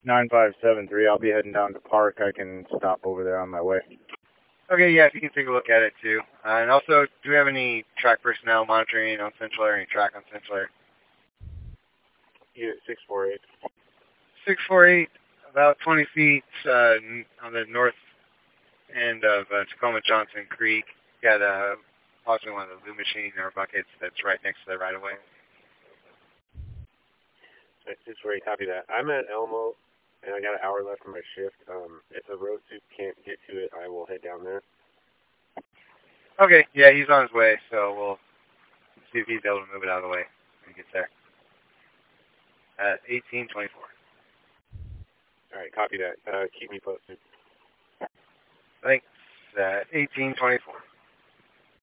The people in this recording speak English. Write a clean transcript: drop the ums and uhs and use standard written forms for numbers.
9573. I'll be heading down to Park. I can stop over there on my way. Okay, yeah, if you can take a look at it too. And also, do we have any track personnel monitoring on Central Air, any track on Central Air? Unit 648. 648, about 20 feet on the north end of Tacoma Johnson Creek. Got possibly one of the blue machine or buckets that's right next to the right of way. 648, copy that. I'm at Elmo, and I got an hour left for my shift. If the road suit can't get to it, I will head down there. Okay, yeah, he's on his way, so we'll see if he's able to move it out of the way when he gets there. 1824. All right, copy that. Keep me posted. Thanks. 1824.